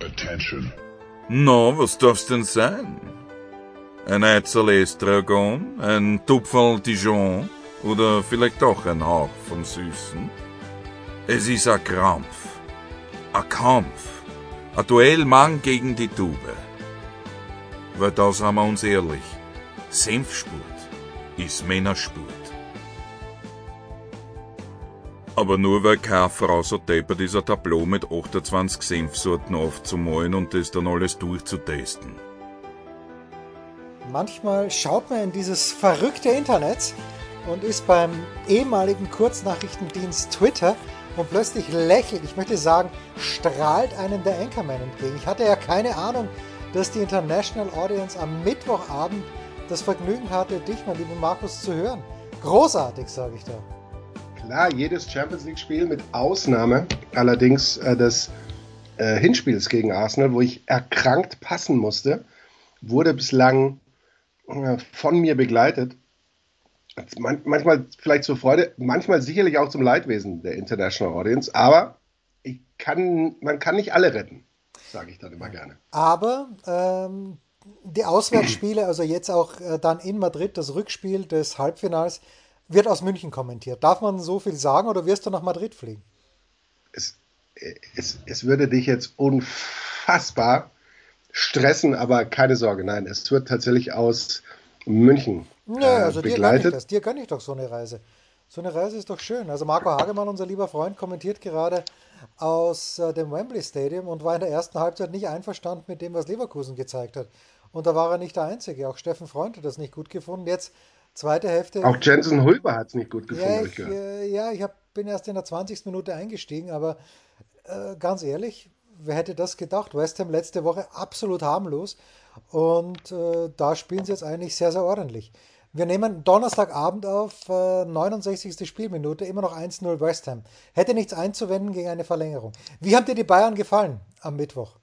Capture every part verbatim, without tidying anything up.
Attention. Na, was darf's denn sein? Ein Eizel Estragon, ein Tupferl Dijon oder vielleicht doch ein Hauch vom Süßen? Es ist ein Krampf, ein Kampf, ein Duell Mann gegen die Tube. Weil da sind wir uns ehrlich, Senfspurt ist Männerspurt. Aber nur weil keine Frau so deppert ist, ein Tableau mit achtundzwanzig Senfsorten aufzumalen und das dann alles durchzutesten. Manchmal schaut man in dieses verrückte Internet und ist beim ehemaligen Kurznachrichtendienst Twitter und plötzlich lächelt, ich möchte sagen, strahlt einem der Anchorman entgegen. Ich hatte ja keine Ahnung, dass die International Audience am Mittwochabend das Vergnügen hatte, dich, mein lieber Markus, zu hören. Großartig, sage ich da. Klar, jedes Champions League-Spiel mit Ausnahme allerdings äh, des äh, Hinspiels gegen Arsenal, wo ich erkrankt passen musste, wurde bislang äh, von mir begleitet. Man, manchmal vielleicht zur Freude, manchmal sicherlich auch zum Leidwesen der International Audience, aber ich kann, man kann nicht alle retten, sage ich dann immer gerne. Aber ähm, die Auswärtsspiele, also jetzt auch äh, dann in Madrid, das Rückspiel des Halbfinals, wird aus München kommentiert. Darf man so viel sagen oder wirst du nach Madrid fliegen? Es, es, es würde dich jetzt unfassbar stressen, aber keine Sorge, nein, es wird tatsächlich aus München Nö, äh, also dir gönne ich begleitet. das. Dir gönne ich doch so eine Reise. So eine Reise ist doch schön. Also Marco Hagemann, unser lieber Freund, kommentiert gerade aus äh, dem Wembley Stadium und war in der ersten Halbzeit nicht einverstanden mit dem, was Leverkusen gezeigt hat. Und da war er nicht der Einzige. Auch Steffen Freund hat das nicht gut gefunden. Jetzt zweite Hälfte. Auch Jensen Hulber hat es nicht gut gefunden, Ja, habe ich ich, gehört. äh, ja, ich hab, bin erst in der zwanzigsten Minute eingestiegen, aber äh, ganz ehrlich, wer hätte das gedacht? West Ham letzte Woche absolut harmlos und äh, da spielen sie jetzt eigentlich sehr, sehr ordentlich. Wir nehmen Donnerstagabend auf, äh, neunundsechzigste Spielminute, immer noch eins null West Ham. Hätte nichts einzuwenden gegen eine Verlängerung. Wie haben dir die Bayern gefallen am Mittwoch?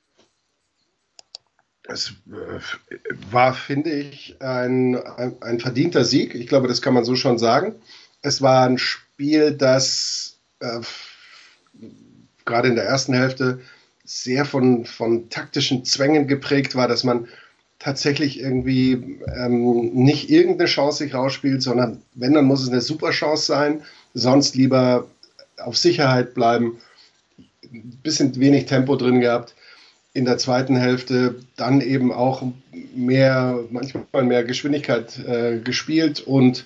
Es äh, war, finde ich, ein, ein, ein verdienter Sieg. Ich glaube, das kann man so schon sagen. Es war ein Spiel, das äh, gerade in der ersten Hälfte sehr von, von taktischen Zwängen geprägt war, dass man tatsächlich irgendwie ähm, nicht irgendeine Chance sich rausspielt, sondern wenn, dann muss es eine super Chance sein, sonst lieber auf Sicherheit bleiben. Ein bisschen wenig Tempo drin gehabt. In der zweiten Hälfte dann eben auch mehr, manchmal mehr Geschwindigkeit äh, gespielt und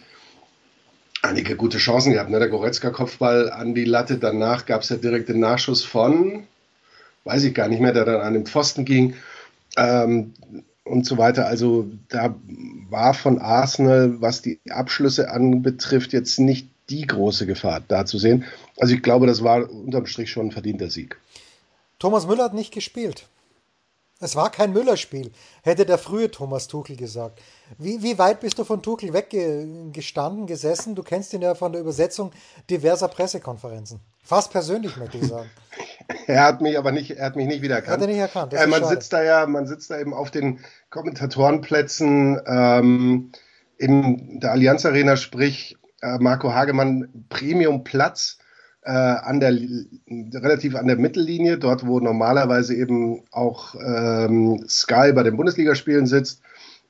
einige gute Chancen gehabt. Ne? Der Goretzka-Kopfball an die Latte, danach gab es ja direkt den Nachschuss von, weiß ich gar nicht mehr, der dann an den Pfosten ging ähm, und so weiter. Also da war von Arsenal, was die Abschlüsse anbetrifft, jetzt nicht die große Gefahr da zu sehen. Also ich glaube, das war unterm Strich schon ein verdienter Sieg. Thomas Müller hat nicht gespielt. Es war kein Müller-Spiel, hätte der frühe Thomas Tuchel gesagt. Wie, wie weit bist du von Tuchel weggestanden, gesessen? Du kennst ihn ja von der Übersetzung diverser Pressekonferenzen. Fast persönlich, möchte ich sagen. Er hat mich aber nicht, er hat mich nicht wiedererkannt. Hat er nicht erkannt, das äh, ist man schade. sitzt da ja, man sitzt da eben auf den Kommentatorenplätzen ähm, in der Allianz Arena, sprich äh, Marco Hagemann Premium-Platz. Äh, an der, relativ an der Mittellinie, dort wo normalerweise eben auch ähm, Sky bei den Bundesligaspielen sitzt.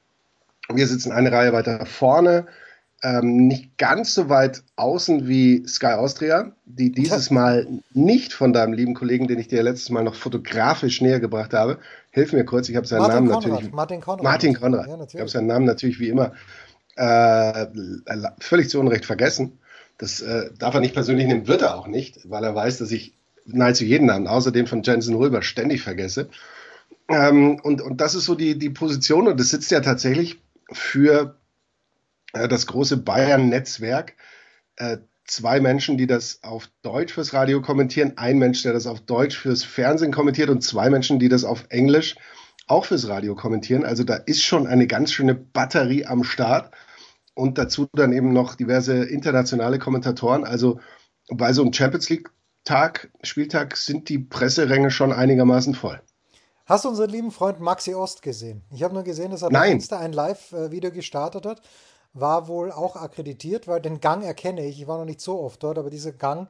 Wir sitzen eine Reihe weiter vorne, ähm, nicht ganz so weit außen wie Sky Austria, die dieses Mal nicht von deinem lieben Kollegen, den ich dir letztes Mal noch fotografisch näher gebracht habe, hilf mir kurz, ich habe seinen Martin Namen Konrad, natürlich... Martin Konrad. Martin Konrad, Ja, ich habe seinen Namen natürlich wie immer äh, völlig zu Unrecht vergessen. Das äh, darf er nicht persönlich nehmen, wird er auch nicht, weil er weiß, dass ich nahezu jeden Namen, außer den von Jensen Röber, ständig vergesse. Ähm, und, und das ist so die, die Position, und das sitzt ja tatsächlich für äh, das große Bayern-Netzwerk. Äh, zwei Menschen, die das auf Deutsch fürs Radio kommentieren, ein Mensch, der das auf Deutsch fürs Fernsehen kommentiert und zwei Menschen, die das auf Englisch auch fürs Radio kommentieren. Also da ist schon eine ganz schöne Batterie am Start. Und dazu dann eben noch diverse internationale Kommentatoren. Also bei so einem Champions League-Tag, Spieltag, sind die Presseränge schon einigermaßen voll. Hast du unseren lieben Freund Maxi Ost gesehen? Ich habe nur gesehen, dass er bei Nein. Insta ein Live-Video gestartet hat. War wohl auch akkreditiert, weil den Gang erkenne ich. Ich war noch nicht so oft dort, aber dieser Gang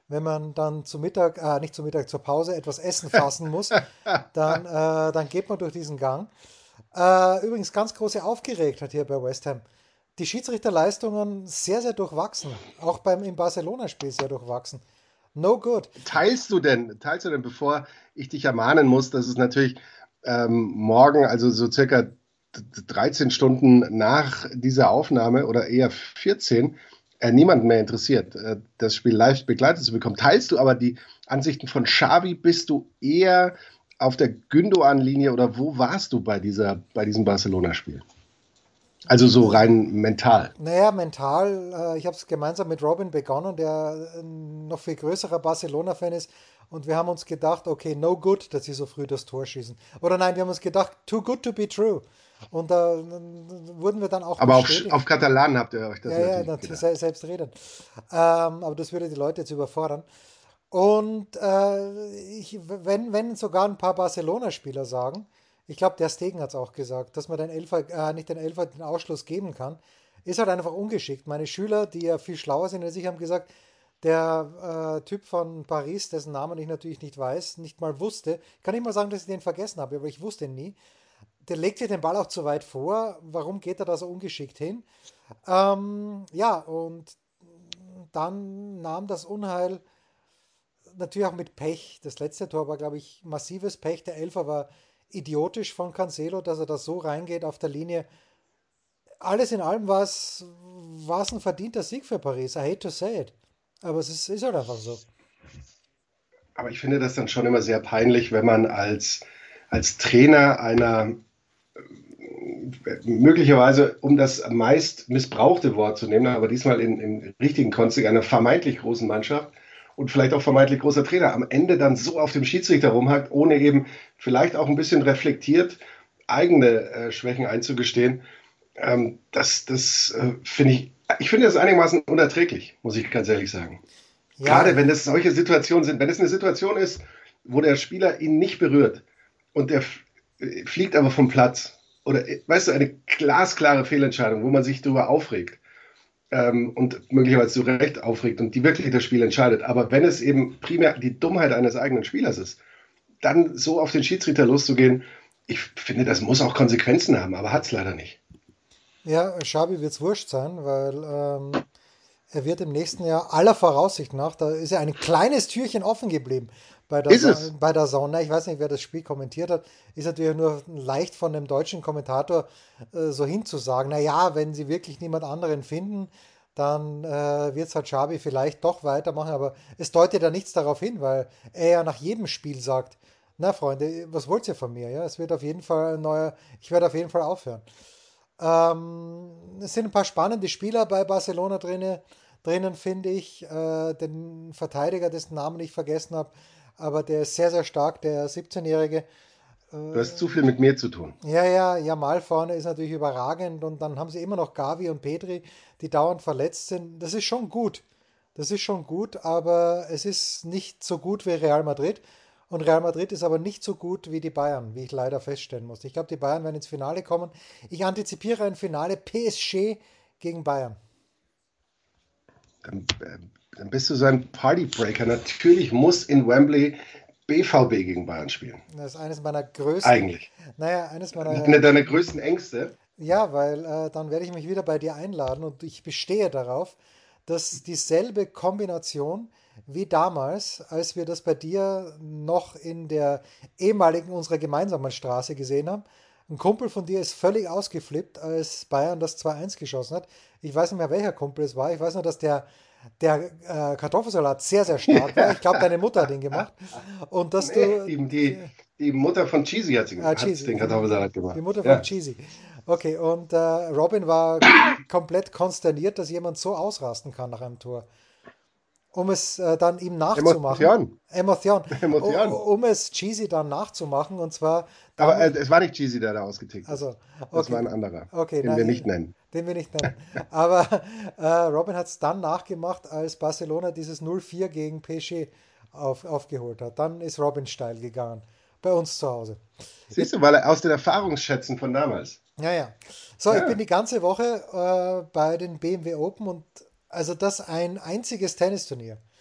wenn man dann zu Mittag, äh, nicht zu Mittag, zur Pause etwas Essen fassen muss, dann, äh, dann geht man durch diesen Gang. Äh, übrigens ganz große Aufgeregtheit hier bei West Ham. Die Schiedsrichterleistungen sehr, sehr durchwachsen. Auch beim im Barcelona-Spiel sehr durchwachsen. No good. Teilst du denn, teilst du denn, bevor ich dich ermahnen muss, dass es natürlich ähm, morgen, also so circa dreizehn Stunden nach dieser Aufnahme oder eher vierzehn, äh, niemanden mehr interessiert, äh, das Spiel live begleitet zu bekommen. Teilst du aber die Ansichten von Xavi? Bist du eher auf der Gündoğan-Linie oder wo warst du bei dieser, bei diesem Barcelona-Spiel? Also so rein mental. Naja, mental, äh, ich habe es gemeinsam mit Robin begonnen, der ein noch viel größerer Barcelona-Fan ist. Und wir haben uns gedacht, okay, no good, dass sie so früh das Tor schießen. Oder nein, wir haben uns gedacht, too good to be true. Und da äh, wurden wir dann auch Aber auf, bestätigt. auf Katalan habt ihr euch das Ja, ja, natürlich natürlich gedacht. selbst reden. Ähm, aber das würde die Leute jetzt überfordern. Und äh, ich, wenn, wenn sogar ein paar Barcelona-Spieler sagen, ich glaube, der Stegen hat es auch gesagt, dass man den Elfer, äh, nicht den Elfer den Ausschluss geben kann, ist halt einfach ungeschickt. Meine Schüler, die ja viel schlauer sind als ich, haben gesagt, der äh, Typ von Paris, dessen Namen ich natürlich nicht weiß, nicht mal wusste, kann nicht mal sagen, dass ich den vergessen habe, aber ich wusste ihn nie. Der legt sich den Ball auch zu weit vor. Warum geht er da so ungeschickt hin? Ähm, ja, und dann nahm das Unheil natürlich auch mit Pech. Das letzte Tor war, glaube ich, massives Pech. Der Elfer war idiotisch von Cancelo, dass er da so reingeht auf der Linie. Alles in allem war es, war es ein verdienter Sieg für Paris. I hate to say it. Aber es ist, ist halt einfach so. Aber ich finde das dann schon immer sehr peinlich, wenn man als, als Trainer einer möglicherweise, um das meist missbrauchte Wort zu nehmen, aber diesmal in, im richtigen Kontext einer vermeintlich großen Mannschaft und vielleicht auch vermeintlich großer Trainer am Ende dann so auf dem Schiedsrichter rumhackt, ohne eben vielleicht auch ein bisschen reflektiert eigene äh, Schwächen einzugestehen. Ähm, das das äh, finde ich, ich finde das einigermaßen unerträglich, muss ich ganz ehrlich sagen. Ja, Gerade wenn das solche Situationen sind, wenn es eine Situation ist, wo der Spieler ihn nicht berührt und der fliegt aber vom Platz oder, weißt du, eine glasklare Fehlentscheidung, wo man sich darüber aufregt ähm, und möglicherweise zu Recht aufregt und die wirklich das Spiel entscheidet. Aber wenn es eben primär die Dummheit eines eigenen Spielers ist, dann so auf den Schiedsrichter loszugehen, ich finde, das muss auch Konsequenzen haben, aber hat es leider nicht. ja, Xabi wird es wurscht sein, weil ähm, er wird im nächsten Jahr aller Voraussicht nach, da ist ja ein kleines Türchen offen geblieben bei der, Ist Sa es? bei der Sauna. Ich weiß nicht, wer das Spiel kommentiert hat. Ist natürlich nur leicht von dem deutschen Kommentator äh, so hinzusagen, naja, wenn sie wirklich niemand anderen finden, dann äh, wird es halt Xabi vielleicht doch weitermachen. Aber es deutet ja nichts darauf hin, weil er ja nach jedem Spiel sagt, na Freunde, was wollt ihr von mir? Ja, es wird auf jeden Fall ein neuer, ich werde auf jeden Fall aufhören. Ähm, es sind ein paar spannende Spieler bei Barcelona drinne, drinnen, finde ich. Äh, den Verteidiger, dessen Namen ich vergessen habe, aber der ist sehr, sehr stark, der siebzehn-Jährige. Du hast zu viel mit mir zu tun. Ja, ja, Jamal vorne ist natürlich überragend und dann haben sie immer noch Gavi und Pedri, die dauernd verletzt sind. Das ist schon gut. Das ist schon gut, aber es ist nicht so gut wie Real Madrid. Und Real Madrid ist aber nicht so gut wie die Bayern, wie ich leider feststellen muss. Ich glaube, die Bayern werden ins Finale kommen. Ich antizipiere ein Finale P S G gegen Bayern. Dann, äh, dann bist du so ein Partybreaker. Natürlich muss in Wembley B V B gegen Bayern spielen. Das ist eines meiner größten, Eigentlich. naja, eines meiner, Eine deiner größten Ängste. ja, weil äh, dann werde ich mich wieder bei dir einladen und ich bestehe darauf, dass dieselbe Kombination wie damals, als wir das bei dir noch in der ehemaligen unserer gemeinsamen Straße gesehen haben. Ein Kumpel von dir ist völlig ausgeflippt, als Bayern das zwei eins geschossen hat. Ich weiß nicht mehr, welcher Kumpel es war. Ich weiß nur, dass der, der äh, Kartoffelsalat sehr, sehr stark war. Ich glaube, deine Mutter hat ihn gemacht. Und dass Nee, du, die, die, die Mutter von Cheesy hat, sie, Ah, hat Cheesy, den die, Kartoffelsalat die gemacht. Mutter von Ja. Cheesy. Okay, und äh, Robin war komplett konsterniert, dass jemand so ausrasten kann nach einem Tor. Um es äh, dann ihm nachzumachen, Emotion. Emotion, u- Emotion. um es Cheesy dann nachzumachen, und zwar Aber äh, damit, es war nicht Cheesy, der da ausgetickt ist. also, Das war okay, ein anderer, okay, den wir nein, nicht nennen. den wir nicht nennen. Aber äh, Robin hat es dann nachgemacht, als Barcelona dieses null vier gegen P S G auf, aufgeholt hat. Dann ist Robin steil gegangen, bei uns zu Hause. Siehst du, weil er aus den Erfahrungsschätzen von damals. Ja, ja. So, ich bin Ja, die ganze Woche äh, bei den B M W Open und also das ein einziges Tennisturnier.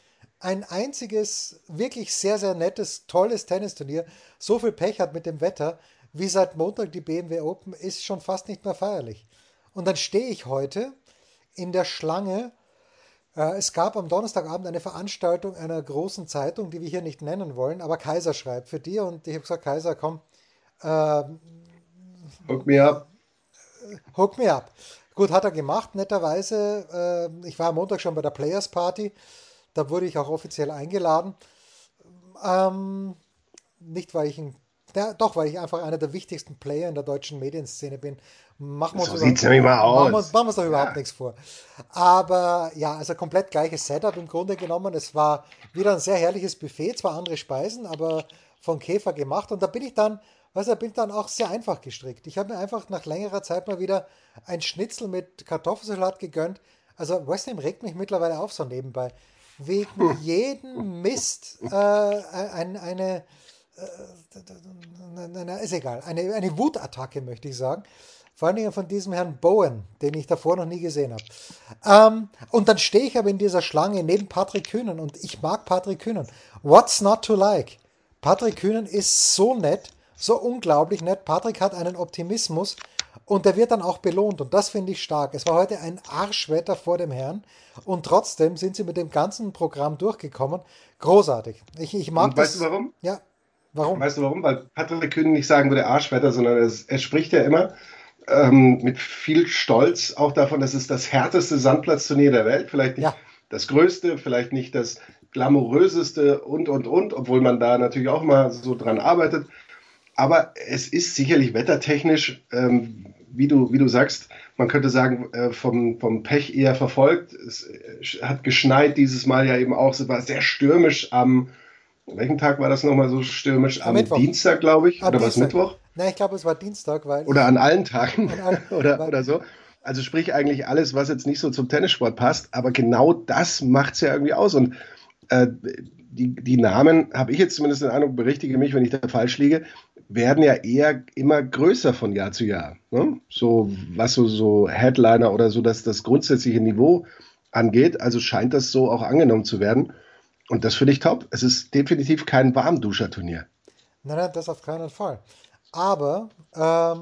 ein einziges, wirklich sehr, sehr nettes, tolles Tennisturnier so viel Pech hat mit dem Wetter, wie seit Montag die B M W Open, ist schon fast nicht mehr feierlich. Und dann stehe ich heute in der Schlange. Äh, es gab am Donnerstagabend eine Veranstaltung einer großen Zeitung, die wir hier nicht nennen wollen, aber Kaiser schreibt für die. Und ich habe gesagt, Kaiser, komm, äh, Hook me up. hook me up. Gut, hat er gemacht, netterweise. Äh, ich war am Montag schon bei der Players Party. Da wurde ich auch offiziell eingeladen. Ähm, nicht, weil ich ein, ja, doch, weil ich einfach einer der wichtigsten Player in der deutschen Medienszene bin. Machen wir uns, So über, sieht es nämlich mal machen wir uns, aus. machen wir uns doch überhaupt Ja. nichts vor. Aber ja, also komplett gleiches Setup im Grunde genommen. Es war wieder ein sehr herrliches Buffet, zwar andere Speisen, aber von Käfer gemacht. Und da bin ich dann, weißt du, bin ich dann auch sehr einfach gestrickt. Ich habe mir einfach nach längerer Zeit mal wieder ein Schnitzel mit Kartoffelsalat gegönnt. Also West Ham regt mich mittlerweile auf so nebenbei. Wegen jedem Mist äh, ein, eine, na, na, ist egal, eine, eine Wutattacke, möchte ich sagen. Vor allen Dingen von diesem Herrn Bowen, den ich davor noch nie gesehen habe. Ähm, und dann stehe ich aber in dieser Schlange neben Patrick Kühnen und ich mag Patrick Kühnen. What's not to like? Patrick Kühnen ist so nett, so unglaublich nett. Patrick hat einen Optimismus und der wird dann auch belohnt und das finde ich stark. Es war heute ein Arschwetter vor dem Herrn und trotzdem sind sie mit dem ganzen Programm durchgekommen. Großartig. Ich, ich mag Und weißt du das. warum? Ja, warum? Weißt du warum? Weil Patrick Kühn nicht sagen würde Arschwetter, sondern es, er spricht ja immer ähm, mit viel Stolz auch davon, dass es das härteste Sandplatzturnier der Welt, vielleicht nicht Ja, das größte, vielleicht nicht das glamouröseste und, und, und, obwohl man da natürlich auch mal so dran arbeitet. Aber es ist sicherlich wettertechnisch, ähm, wie du, wie du sagst, man könnte sagen, äh, vom, vom Pech eher verfolgt. Es äh, hat geschneit dieses Mal ja eben auch. Es war sehr stürmisch am, welchen Tag war das nochmal so stürmisch? am Am Mittwoch. Dienstag, glaube ich, Am oder was, Dienstag. Mittwoch? Nein, ich glaube, es war Dienstag, weil Oder ich an allen Tagen an all, oder, weil, oder so. Also sprich eigentlich alles, was jetzt nicht so zum Tennissport passt, aber genau das macht es ja irgendwie aus. Und äh, die, die Namen, habe ich jetzt zumindest den Eindruck, berichtige mich, wenn ich da falsch liege, werden ja eher immer größer von Jahr zu Jahr. Ne? So, was so, so Headliner oder so, dass das grundsätzliche Niveau angeht. Also scheint das so auch angenommen zu werden. Und das finde ich top. Es ist definitiv kein Warmduscherturnier. nein, nein, das auf keinen Fall. Aber ähm,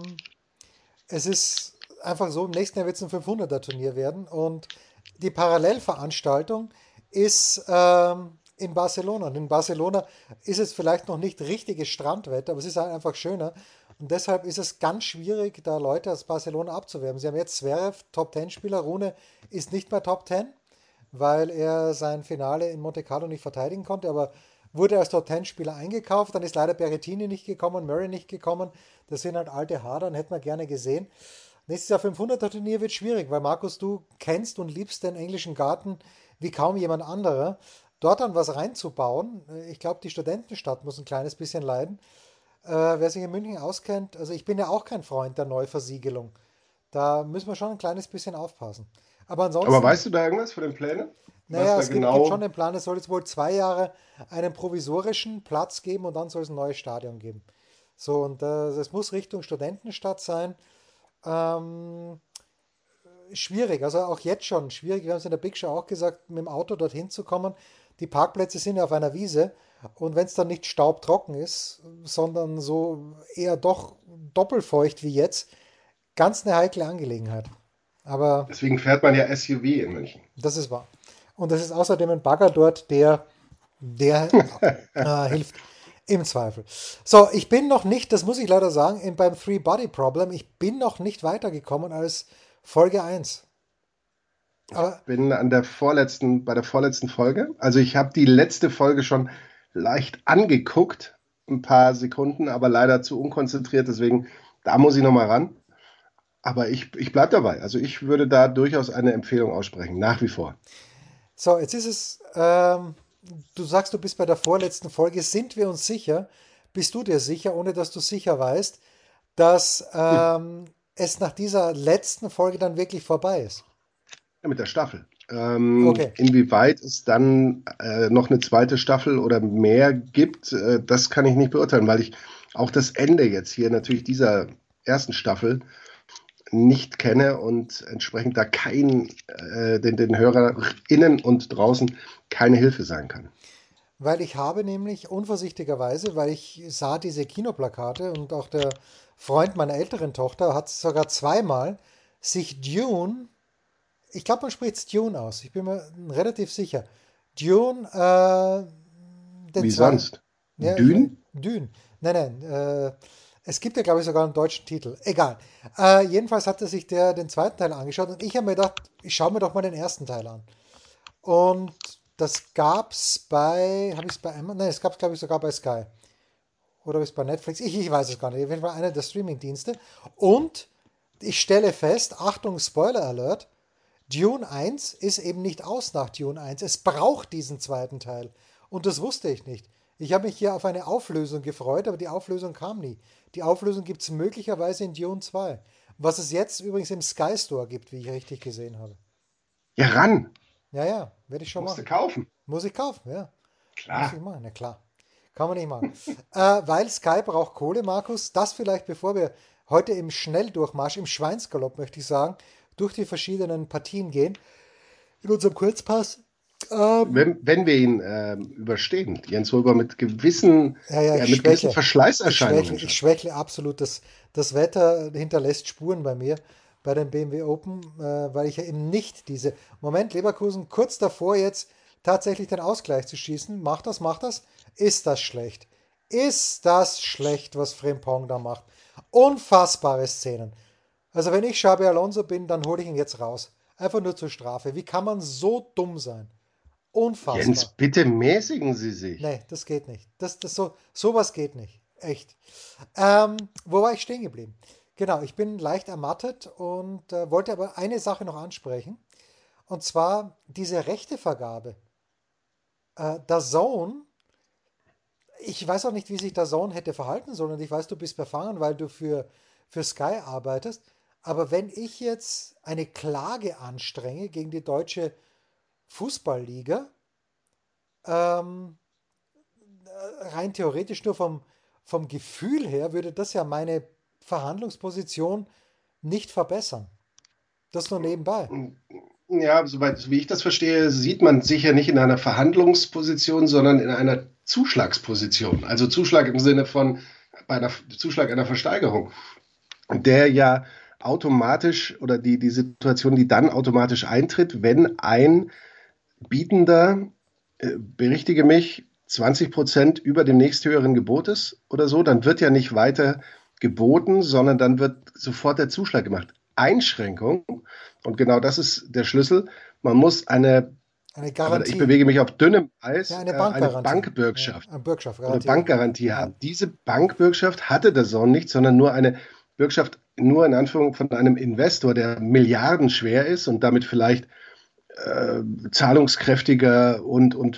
es ist einfach so, im nächsten Jahr wird es ein fünfhunderter-Turnier werden und die Parallelveranstaltung ist ähm, in Barcelona. Und in Barcelona ist es vielleicht noch nicht richtiges Strandwetter, aber es ist halt einfach schöner. Und deshalb ist es ganz schwierig, da Leute aus Barcelona abzuwerben. Sie haben jetzt Zverev, Top Ten Spieler. Rune ist nicht mehr Top Ten, weil er sein Finale in Monte Carlo nicht verteidigen konnte, aber wurde als Top Ten Spieler eingekauft. Dann ist leider Berrettini nicht gekommen, Murray nicht gekommen. Das sind halt alte Hadern, hätten wir gerne gesehen. Nächstes Jahr fünfhunderter Turnier wird schwierig, weil Markus, du kennst und liebst den englischen Garten wie kaum jemand anderer. Dort dann was reinzubauen, äh, ich glaube, die Studentenstadt muss ein kleines bisschen leiden. Äh, wer sich in München auskennt, also ich bin ja auch kein Freund der Neuversiegelung. Da müssen wir schon ein kleines bisschen aufpassen. Aber Aber ansonsten, weißt du da irgendwas von den Plänen? Was naja, da es gibt, gibt schon genau. den Plan, es soll jetzt wohl zwei Jahre einen provisorischen Platz geben und dann soll es ein neues Stadion geben. So, und äh, es muss Richtung Studentenstadt sein. Ähm, schwierig, also auch jetzt schon schwierig. Wir haben es in der Big Show auch gesagt, mit dem Auto dorthin zu kommen. Die Parkplätze sind ja auf einer Wiese und wenn es dann nicht staubtrocken ist, sondern so eher doch doppelfeucht wie jetzt, ganz eine heikle Angelegenheit. Aber Deswegen fährt man ja S U V in München. das ist wahr. Und es ist außerdem ein Bagger dort, der, der äh, hilft im Zweifel. So, ich bin noch nicht, das muss ich leider sagen, in, beim Three-Body-Problem, ich bin noch nicht weitergekommen als Folge eins. Aber Bin an der vorletzten, bei der vorletzten Folge. Also ich habe die letzte Folge schon leicht angeguckt, ein paar Sekunden, aber leider zu unkonzentriert, deswegen da muss ich noch mal ran. Aber ich, ich bleibe dabei. Also ich würde da durchaus eine Empfehlung aussprechen, nach wie vor. so, jetzt ist es, ähm, du sagst, du bist bei der vorletzten Folge. Sind wir uns sicher? Bist du dir sicher, ohne dass du sicher weißt, dass Hm. ähm, es nach dieser letzten Folge dann wirklich vorbei ist? Ja, mit der Staffel. Ähm, Okay. inwieweit es dann äh, noch eine zweite Staffel oder mehr gibt, äh, das kann ich nicht beurteilen, weil ich auch das Ende jetzt hier natürlich dieser ersten Staffel nicht kenne und entsprechend da kein, äh, den, den HörerInnen und draußen keine Hilfe sein kann. Weil ich habe nämlich unvorsichtigerweise, weil ich sah diese Kinoplakate und auch der Freund meiner älteren Tochter hat sogar zweimal sich Dune, ich glaube, man spricht es Dune aus, ich bin mir relativ sicher. Dune, äh, den Wie zwei, sonst? ja, ich, Dün? Dune, nein, nein, äh, es gibt ja, glaube ich, sogar einen deutschen Titel. Egal. Äh, jedenfalls hatte sich der den zweiten Teil angeschaut und ich habe mir gedacht, ich schaue mir doch mal den ersten Teil an. Und das gab's bei, habe ich es bei Amazon? Nein, es gab es, glaube ich, sogar bei Sky. Oder ist bei Netflix? Ich, ich weiß es gar nicht. Auf jeden Fall einer der Streaming-Dienste. Und ich stelle fest, Achtung, Spoiler Alert, Dune eins ist eben nicht aus nach Dune eins. Es braucht diesen zweiten Teil. Und das wusste ich nicht. Ich habe mich hier auf eine Auflösung gefreut, aber die Auflösung kam nie. Die Auflösung gibt es möglicherweise in Dune zwei. Was es jetzt übrigens im Sky Store gibt, wie ich richtig gesehen habe. Ja, ran. Ja, ja, werde ich schon Musst du machen. kaufen. Muss ich kaufen, ja. Muss ich Klar. machen, na klar. Kann man nicht machen. äh, weil Sky braucht Kohle, Markus. Das vielleicht, bevor wir heute im Schnelldurchmarsch, im Schweinsgalopp, möchte ich sagen, durch die verschiedenen Partien gehen. In unserem Kurzpass. Ähm, Wenn, wenn wir ihn ähm, überstehen, Jens Röber mit gewissen, ja, ja, ja, ich mit gewissen schwächle. Ich schwächle, Verschleißerscheinungen ich schon. schwächle absolut. Das, das Wetter hinterlässt Spuren bei mir bei den B M W Open, äh, weil ich ja eben nicht diese. Moment, Leverkusen kurz davor jetzt tatsächlich den Ausgleich zu schießen. Macht das, macht das. Ist das schlecht? Ist das schlecht, was Frimpong da macht? Unfassbare Szenen. Also wenn ich Xabi Alonso bin, dann hole ich ihn jetzt raus. Einfach nur zur Strafe. Wie kann man so dumm sein? Jens, Unfassbar. bitte mäßigen Sie sich. Nee, das geht nicht. Das, das so, sowas geht nicht. Echt. Ähm, wo war ich stehen geblieben? Genau, ich bin leicht ermattet und äh, wollte aber eine Sache noch ansprechen. Und zwar diese Rechtevergabe. Äh, DAZN, ich weiß auch nicht, wie sich DAZN hätte verhalten sollen. Und ich weiß, du bist befangen, weil du für, für Sky arbeitest. Aber wenn ich jetzt eine Klage anstrenge gegen die deutsche Fußballliga, ähm, rein theoretisch nur vom, vom Gefühl her würde das ja meine Verhandlungsposition nicht verbessern. Das nur nebenbei. Ja, soweit so wie ich das verstehe, sieht man sich ja nicht in einer Verhandlungsposition, sondern in einer Zuschlagsposition. Also Zuschlag im Sinne von bei einer Zuschlag einer Versteigerung, der ja automatisch oder die, die Situation, die dann automatisch eintritt, wenn ein Bietender, äh, berichtige mich, zwanzig Prozent über dem nächsthöheren Gebot ist oder so, dann wird ja nicht weiter geboten, sondern dann wird sofort der Zuschlag gemacht. Einschränkung, und genau das ist der Schlüssel, man muss eine, Eine aber ich Garantie. bewege mich auf dünnem Ja, Eis, eine äh, eine Bankgarantie. Ja, Bankbürgschaft eine Bürgschaft, oder Garantie. Ja. Bankgarantie Ja. haben. Diese Bankbürgschaft hatte der Sohn nicht, sondern nur eine Bürgschaft, nur in Anführung von einem Investor, der milliardenschwer ist und damit vielleicht äh, zahlungskräftiger und, und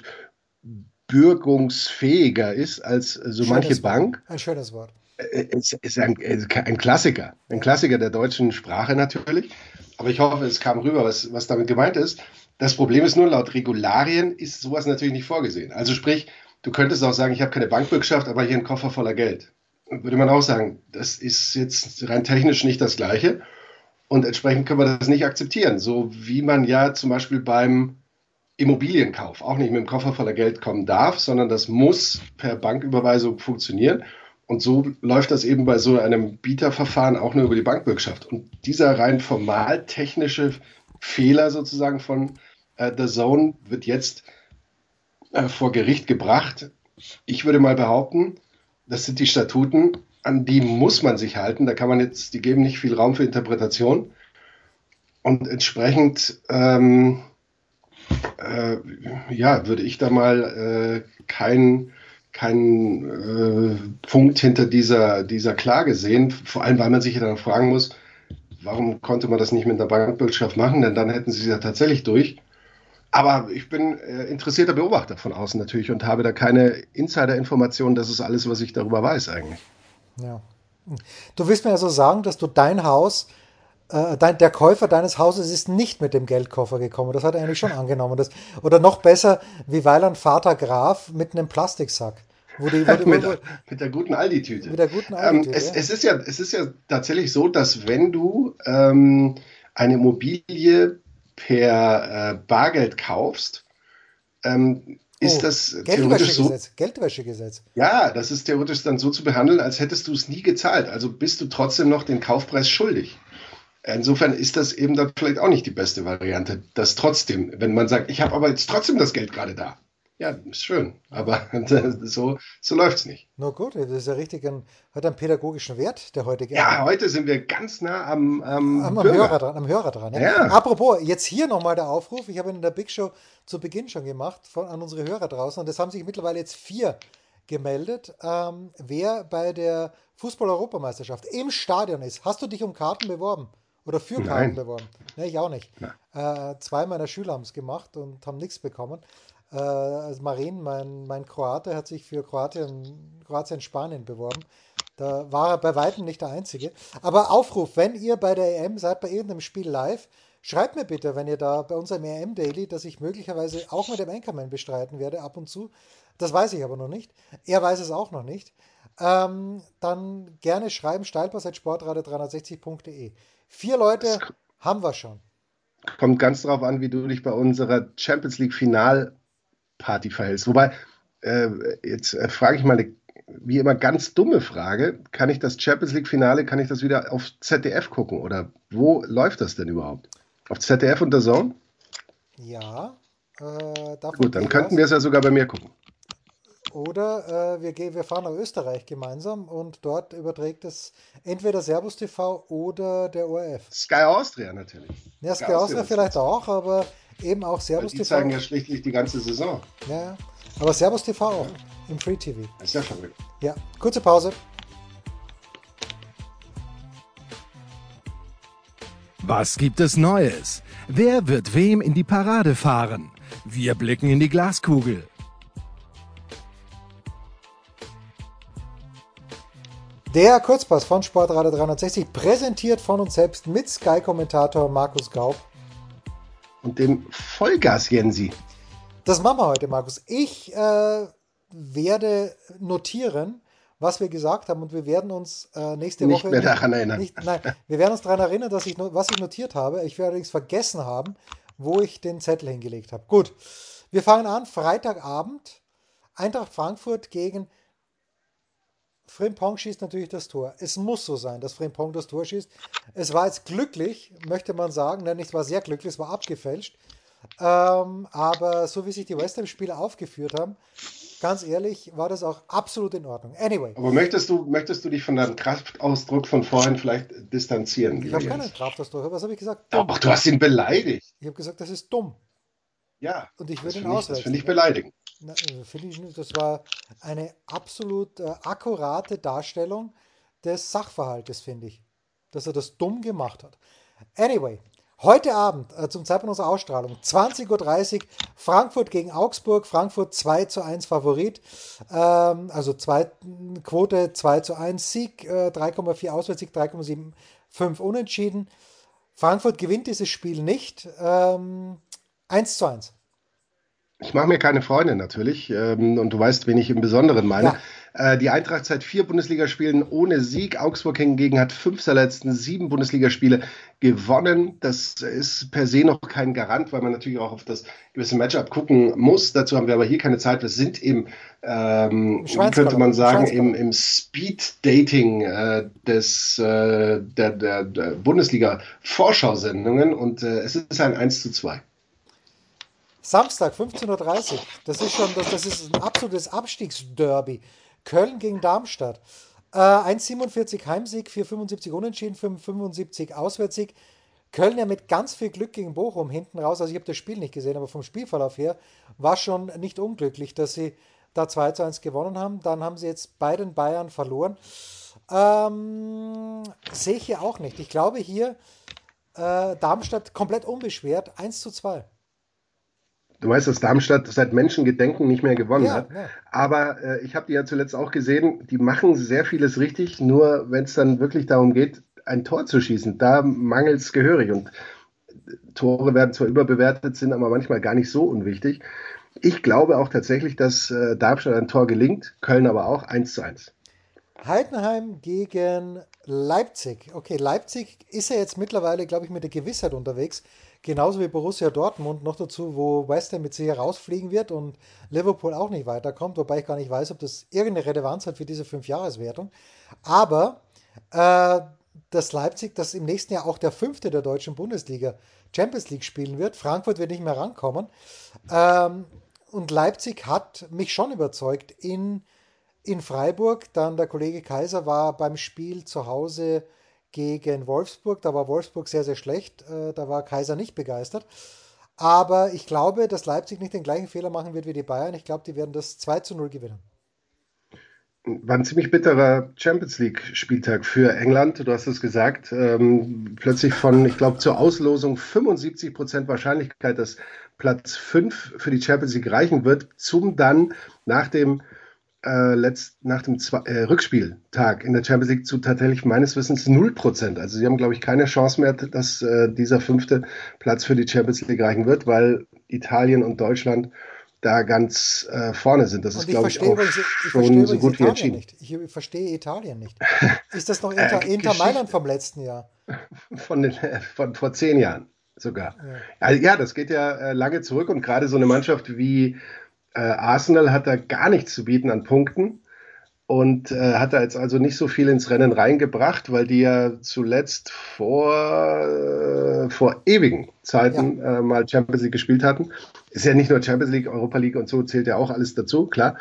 bürgungsfähiger ist als so manche Schönes Wort. Bank. Ein schönes Wort. Es ist ein, ein Klassiker, ein Ja. Klassiker der deutschen Sprache natürlich. Aber ich hoffe, es kam rüber, was, was damit gemeint ist. Das Problem ist nur, laut Regularien ist sowas natürlich nicht vorgesehen. Also sprich, du könntest auch sagen, ich habe keine Bankbürgschaft, aber hier ein Koffer voller Geld. Würde man auch sagen, das ist jetzt rein technisch nicht das Gleiche. Und entsprechend können wir das nicht akzeptieren. So wie man ja zum Beispiel beim Immobilienkauf auch nicht mit dem Koffer voller Geld kommen darf, sondern das muss per Banküberweisung funktionieren. Und so läuft das eben bei so einem Bieterverfahren auch nur über die Bankbürgschaft. Und dieser rein formal technische Fehler sozusagen von äh, The Zone wird jetzt äh, vor Gericht gebracht. Ich würde mal behaupten, das sind die Statuten, an die muss man sich halten. Da kann man jetzt, die geben nicht viel Raum für Interpretation. Und entsprechend ähm, äh, ja, würde ich da mal äh, keinen kein, äh, Punkt hinter dieser, dieser Klage sehen. Vor allem, weil man sich ja dann fragen muss, warum konnte man das nicht mit einer Bankbürgschaft machen? Denn dann hätten sie es ja tatsächlich durch. Aber ich bin äh, interessierter Beobachter von außen natürlich und habe da keine Insider-Informationen. Das ist alles, was ich darüber weiß eigentlich. Ja. Du willst mir also sagen, dass du dein Haus, äh, dein, der Käufer deines Hauses ist nicht mit dem Geldkoffer gekommen. Das hat er eigentlich schon angenommen. Das, oder noch besser, wie Weiland Vater Graf mit einem Plastiksack. Wo die, wo die, mit, wo, wo, mit der guten Aldi-Tüte. mit der guten Ähm, Aldi-Tüte, es, ja. es, ist ja, es ist ja tatsächlich so, dass wenn du ähm, eine Immobilie per äh, Bargeld kaufst, ähm, ist Oh, das theoretisch so, Geldwäschegesetz, Geldwäschegesetz. ja, das ist theoretisch dann so zu behandeln, als hättest du es nie gezahlt. Also bist du trotzdem noch den Kaufpreis schuldig. Insofern ist das eben dann vielleicht auch nicht die beste Variante, das trotzdem, wenn man sagt, ich habe aber jetzt trotzdem das Geld gerade da. Ja, ist schön, Ja, aber ja. so, so läuft es nicht. Na gut, das ist ja richtig ein, hat einen pädagogischen Wert, der heutige Abend. Ja, heute sind wir ganz nah am, am Am, am Hörer Bürger. dran, am Hörer dran, ja. Ja, Apropos, jetzt hier nochmal der Aufruf. Ich habe ihn in der Big Show zu Beginn schon gemacht von, an unsere Hörer draußen und es haben sich mittlerweile jetzt vier gemeldet. Ähm, wer bei der Fußball-Europameisterschaft im Stadion ist, hast du dich um Karten beworben oder für Karten nein. beworben? Ne, ich auch nicht. Na, Äh, zwei meiner Schüler haben es gemacht und haben nichts bekommen. Äh, also Marin, mein, mein Kroate, hat sich für Kroatien, Kroatien, Spanien beworben. Da war er bei weitem nicht der Einzige. Aber Aufruf, wenn ihr bei der E M seid, bei irgendeinem Spiel live, schreibt mir bitte, wenn ihr da bei unserem E M-Daily, dass ich möglicherweise auch mit dem Anchorman bestreiten werde, ab und zu. Das weiß ich aber noch nicht. Er weiß es auch noch nicht. Ähm, dann gerne schreiben, steilpass at sportradio dreihundertsechzig punkt de. Vier es Leute haben wir schon. kommt ganz darauf an, wie du dich bei unserer Champions League Finalparty verhältst. Wobei, äh, jetzt äh, frage ich mal eine, wie immer, ganz dumme Frage. Kann ich das Champions League Finale, kann ich das wieder auf Z D F gucken? Oder wo läuft das denn überhaupt? Auf Z D F und der Zone? Ja, äh, davon Gut, gehe dann ich könnten aus. wir es ja sogar bei mir gucken. Oder äh, wir, gehen, wir fahren nach Österreich gemeinsam und dort überträgt es entweder Servus T V oder der O R F. Sky Austria natürlich. Ja, Sky Sky Austria Austria ist vielleicht das. auch, aber eben auch Weil Servus die zeigen T V. ja schlichtlich die ganze Saison. Ja, ja. Aber Servus T V auch im Free T V. Das ist ja verrückt. Ja, kurze Pause. Was gibt es Neues? Wer wird wem in die Parade fahren? Wir blicken in die Glaskugel. Der Kurzpass von Sportradio dreihundertsechzig, präsentiert von uns selbst mit Sky-Kommentator Markus Gaub. Und dem Vollgas Jensi. Das machen wir heute, Markus. Ich äh, werde notieren, was wir gesagt haben und wir werden uns äh, nächste Nicht Woche mehr nicht, daran erinnern. nicht, nein, wir werden uns daran erinnern, dass ich, was ich notiert habe. Ich werde allerdings vergessen haben, wo ich den Zettel hingelegt habe. Gut, wir fangen an. Freitagabend. Eintracht Frankfurt gegen Frimpong schießt natürlich das Tor. Es muss so sein, dass Frimpong das Tor schießt. Es war jetzt glücklich, möchte man sagen. Nein, es war sehr glücklich, es war abgefälscht. Ähm, aber so wie sich die West Ham-Spieler aufgeführt haben, ganz ehrlich, war das auch absolut in Ordnung. Anyway, Aber möchtest du, möchtest du dich von deinem Kraftausdruck von vorhin vielleicht distanzieren, ich lieber habe keinen Jens? Kraftausdruck. Was habe ich gesagt? Dumm. Doch, du hast ihn beleidigt. Ich habe gesagt, das ist dumm. Ja, Und ich das würde ihn finde ich, das finde auswechseln. ich beleidigend. Na, äh, finde ich nicht. Das war eine absolut äh, akkurate Darstellung des Sachverhaltes, finde ich. Dass er das dumm gemacht hat. Anyway, heute Abend, äh, zum Zeitpunkt unserer Ausstrahlung, zwanzig Uhr dreißig, Frankfurt gegen Augsburg. Frankfurt zwei zu eins Favorit. Ähm, also zwei, Quote zwei zu eins Sieg, äh, drei Komma vier Auswärtssieg, drei Komma fünfundsiebzig Unentschieden. Frankfurt gewinnt dieses Spiel nicht. Ähm, eins zu eins. Ich mache mir keine Freunde natürlich, ähm, und du weißt, wen ich im Besonderen meine. Ja. Äh, die Eintracht seit vier Bundesligaspielen ohne Sieg. Augsburg hingegen hat fünf der letzten sieben Bundesligaspiele gewonnen. Das ist per se noch kein Garant, weil man natürlich auch auf das gewisse Matchup gucken muss. Dazu haben wir aber hier keine Zeit. Wir sind im, ähm, wie könnte man sagen, im, im Speed-Dating äh, des, äh, der, der, der Bundesliga-Vorschau-Sendungen und äh, es ist ein eins zu zwei. Samstag, fünfzehn Uhr dreißig. Das ist schon, das, das ist ein absolutes Abstiegsderby. Köln gegen Darmstadt. Äh, eins Komma siebenundvierzig Heimsieg, vier Komma fünfundsiebzig Unentschieden, fünf Komma fünfundsiebzig Auswärtssieg. Köln ja mit ganz viel Glück gegen Bochum hinten raus. Also ich habe das Spiel nicht gesehen, aber vom Spielverlauf her war schon nicht unglücklich, dass sie da zwei zu eins gewonnen haben. Dann haben sie jetzt bei den Bayern verloren. Ähm, sehe ich hier auch nicht. Ich glaube hier äh, Darmstadt komplett unbeschwert, eins zu zwei. Du weißt, dass Darmstadt seit Menschengedenken nicht mehr gewonnen Ja, hat. ja. Aber äh, ich habe die ja zuletzt auch gesehen, die machen sehr vieles richtig, nur wenn es dann wirklich darum geht, ein Tor zu schießen, da mangelt es gehörig. Und Tore werden zwar überbewertet, sind aber manchmal gar nicht so unwichtig. Ich glaube auch tatsächlich, dass äh, Darmstadt ein Tor gelingt, Köln aber auch eins zu eins. Heidenheim gegen Leipzig. Okay, Leipzig ist ja jetzt mittlerweile, glaube ich, mit der Gewissheit unterwegs. Genauso wie Borussia Dortmund. Noch dazu, wo West Ham mit sich rausfliegen wird und Liverpool auch nicht weiterkommt. Wobei ich gar nicht weiß, ob das irgendeine Relevanz hat für diese Fünf-Jahres-Wertung. Aber äh, das Leipzig, das im nächsten Jahr auch der Fünfte der deutschen Bundesliga Champions League spielen wird. Frankfurt wird nicht mehr rankommen. Ähm, und Leipzig hat mich schon überzeugt in in Freiburg. Dann der Kollege Kaiser war beim Spiel zu Hause gegen Wolfsburg. Da war Wolfsburg sehr, sehr schlecht. Äh, Da war Kaiser nicht begeistert. Aber ich glaube, dass Leipzig nicht den gleichen Fehler machen wird wie die Bayern. Ich glaube, die werden das zwei zu null gewinnen. War ein ziemlich bitterer Champions League-Spieltag für England. Du hast es gesagt. Ähm, plötzlich von, ich glaube, zur Auslosung fünfundsiebzig Prozent Wahrscheinlichkeit, dass Platz fünf für die Champions League reichen wird, zum dann nach dem, äh, letzt, nach dem Zwei- äh, Rückspieltag in der Champions League zu tatsächlich meines Wissens null Prozent. Also sie haben, glaube ich, keine Chance mehr, dass äh, dieser fünfte Platz für die Champions League reichen wird, weil Italien und Deutschland da ganz äh, vorne sind. Das ist, Und ich glaube ich, verstehe auch übrigens, ich verstehe schon so übrigens gut wie Italien entschieden. nicht. Ich verstehe Italien nicht. Ist das noch Äh, Inter, Inter Mailand Geschichte vom letzten Jahr? von, den, von vor zehn Jahren sogar. Ja. Also, ja, das geht ja äh, lange zurück und gerade so eine Mannschaft wie äh, Arsenal hat da gar nichts zu bieten an Punkten und äh, hat da jetzt also nicht so viel ins Rennen reingebracht, weil die ja zuletzt vor, äh, vor ewigen Ja. Zeiten äh, mal Champions League gespielt hatten. Ist ja nicht nur Champions League, Europa League und so zählt ja auch alles dazu, klar.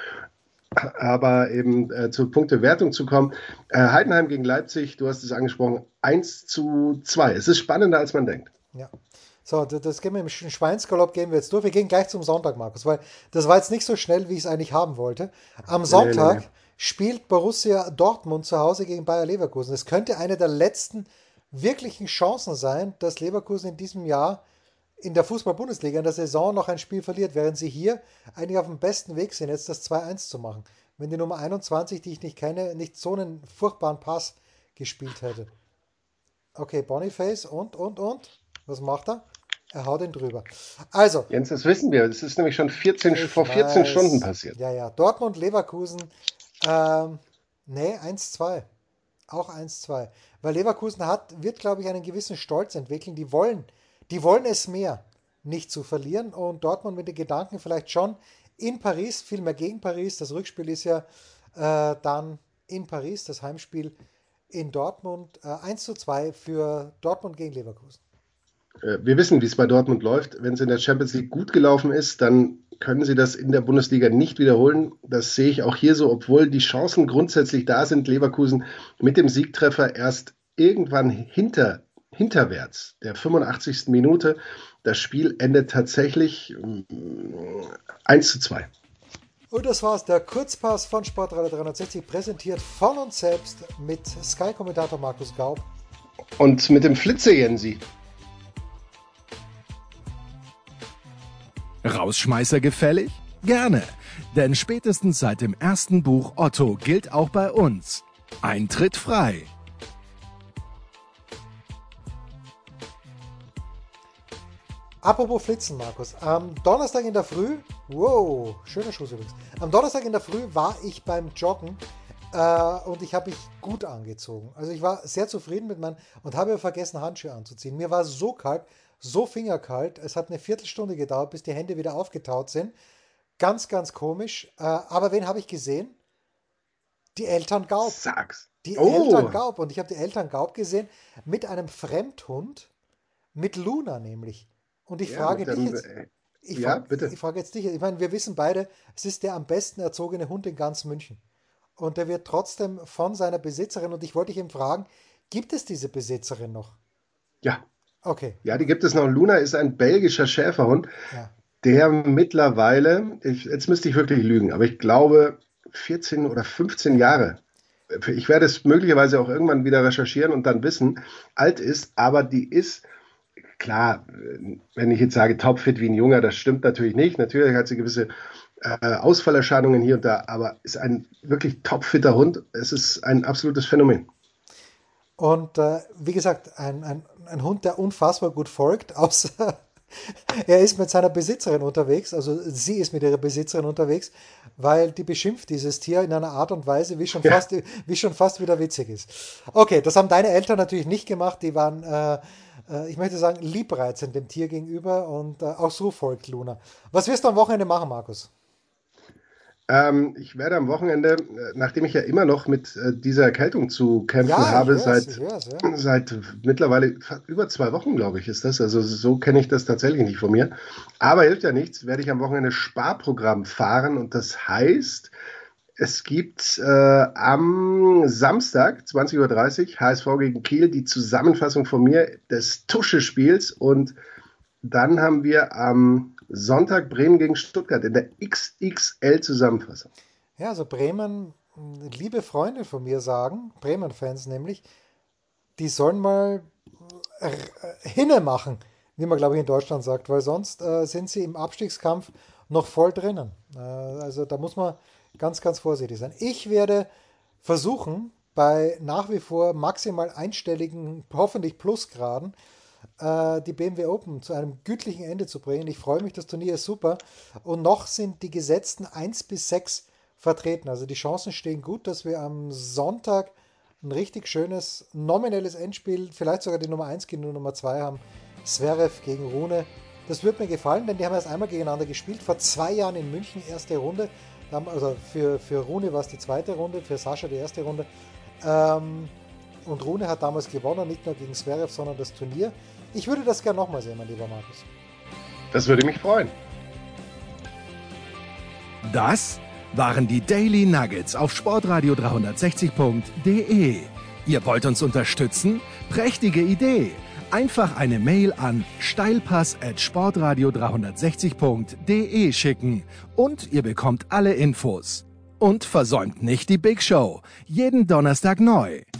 Aber eben äh, zur Punktewertung zu kommen. Äh, Heidenheim gegen Leipzig, du hast es angesprochen, eins zu zwei. Es ist spannender, als man denkt. Ja. So, das das gehen wir im Sch- Schweinsgalopp gehen wir jetzt durch. Wir gehen gleich zum Sonntag, Markus, weil das war jetzt nicht so schnell, wie ich es eigentlich haben wollte. Am Nee, nee, nee, nee. Sonntag spielt Borussia Dortmund zu Hause gegen Bayer Leverkusen. Es könnte eine der letzten wirklichen Chancen sein, dass Leverkusen in diesem Jahr in der Fußball-Bundesliga in der Saison noch ein Spiel verliert, während sie hier eigentlich auf dem besten Weg sind, jetzt das zwei eins zu machen. Wenn die Nummer einundzwanzig, die ich nicht kenne, nicht so einen furchtbaren Pass gespielt hätte. Okay, Boniface und, und, und. Was macht er? Er haut ihn drüber. Also, Jens, das wissen wir. Das ist nämlich schon vierzehn, ich vor vierzehn Stunden weiß. passiert. Ja, ja. Dortmund, Leverkusen. Ähm, nee, eins zwei. Auch eins zwei. Weil Leverkusen hat, wird, glaube ich, einen gewissen Stolz entwickeln. Die wollen, die wollen es mehr, nicht zu verlieren. Und Dortmund mit den Gedanken vielleicht schon in Paris, vielmehr gegen Paris. Das Rückspiel ist ja äh, dann in Paris, das Heimspiel in Dortmund. Äh, eins zu zwei für Dortmund gegen Leverkusen. Äh, Wir wissen, wie es bei Dortmund läuft. Wenn es in der Champions League gut gelaufen ist, dann können sie das in der Bundesliga nicht wiederholen. Das sehe ich auch hier so, obwohl die Chancen grundsätzlich da sind. Leverkusen mit dem Siegtreffer erst irgendwann hinter, hinterwärts, der fünfundachtzigsten Minute. Das Spiel endet tatsächlich mm, eins zu zwei. Und das war's, der Kurzpass von Sportradio dreihundertsechzig, präsentiert von uns selbst mit Sky-Kommentator Markus Gaub. Und mit dem Flitze, Jensi. Rausschmeißer gefällig? Gerne, denn spätestens seit dem ersten Buch Otto gilt auch bei uns: Eintritt frei. Apropos Flitzen, Markus. Am Donnerstag in der Früh, wow, schöner Schuss übrigens. Am Donnerstag in der Früh war ich beim Joggen äh, und ich habe mich gut angezogen. Also ich war sehr zufrieden mit meinem und habe vergessen, Handschuhe anzuziehen. Mir war so kalt, so fingerkalt. Es hat eine Viertelstunde gedauert, bis die Hände wieder aufgetaut sind. Ganz, ganz komisch. Äh, aber wen habe ich gesehen? Die Eltern Gaub. Sag's. Die Eltern Oh, Gaub. Und ich habe die Eltern Gaub gesehen mit einem Fremdhund, mit Luna nämlich. Und ich ja, frage mit dich dem, jetzt, äh, ich, ja, fra bitte. ich frage jetzt dich, ich meine, wir wissen beide, es ist der am besten erzogene Hund in ganz München. Und der wird trotzdem von seiner Besitzerin, und ich wollte dich eben fragen, gibt es diese Besitzerin noch? Ja, Okay, ja, die gibt es noch. Luna ist ein belgischer Schäferhund, ja. der mittlerweile, ich, jetzt müsste ich wirklich lügen, aber ich glaube vierzehn oder fünfzehn Jahre, ich werde es möglicherweise auch irgendwann wieder recherchieren und dann wissen, alt ist, aber die ist, klar, wenn ich jetzt sage topfit wie ein Junger, das stimmt natürlich nicht. Natürlich hat sie gewisse äh, Ausfallerscheinungen hier und da, aber ist ein wirklich topfitter Hund. Es ist ein absolutes Phänomen. Und äh, wie gesagt, ein, ein, ein Hund, der unfassbar gut folgt, außer, Er ist mit seiner Besitzerin unterwegs, also sie ist mit ihrer Besitzerin unterwegs, weil die beschimpft dieses Tier in einer Art und Weise, wie schon, ja. fast, wie schon fast wieder witzig ist. Okay, das haben deine Eltern natürlich nicht gemacht, die waren, äh, äh, ich möchte sagen, liebreizend dem Tier gegenüber und äh, auch so folgt Luna. Was wirst du am Wochenende machen, Markus? Ähm, ich werde am Wochenende, nachdem ich ja immer noch mit äh, dieser Erkältung zu kämpfen ja, habe, seit, ja. seit mittlerweile über zwei Wochen, glaube ich, ist das. Also so kenne ich das tatsächlich nicht von mir. Aber hilft ja nichts, werde ich am Wochenende Sparprogramm fahren. Und das heißt, es gibt äh, am Samstag, zwanzig Uhr dreißig, H S V gegen Kiel, die Zusammenfassung von mir des Tuschespiels. Und dann haben wir am Sonntag Bremen gegen Stuttgart in der X X L-Zusammenfassung. Ja, also Bremen, liebe Freunde von mir sagen, Bremen-Fans nämlich, die sollen mal hinne machen, wie man, glaube ich, in Deutschland sagt, weil sonst äh, sind sie im Abstiegskampf noch voll drinnen. Äh, also da muss man ganz, ganz vorsichtig sein. Ich werde versuchen, bei nach wie vor maximal einstelligen, hoffentlich Plusgraden, die B M W Open zu einem gütlichen Ende zu bringen. Ich freue mich, das Turnier ist super. Und noch sind die gesetzten eins bis sechs vertreten. Also die Chancen stehen gut, dass wir am Sonntag ein richtig schönes, nominelles Endspiel, vielleicht sogar die Nummer eins gegen die Nummer zwei haben. Zverev gegen Rune. Das wird mir gefallen, denn die haben erst einmal gegeneinander gespielt. Vor zwei Jahren in München, erste Runde. Also für, für Rune war es die zweite Runde, für Sascha die erste Runde. Und Rune hat damals gewonnen, nicht nur gegen Zverev, sondern das Turnier. Ich würde das gerne nochmal sehen, mein lieber Markus. Das würde mich freuen. Das waren die Daily Nuggets auf sportradio dreihundertsechzig punkt de. Ihr wollt uns unterstützen? Prächtige Idee! Einfach eine Mail an steilpass at sportradio dreihundertsechzig punkt de schicken und ihr bekommt alle Infos. Und versäumt nicht die Big Show. Jeden Donnerstag neu.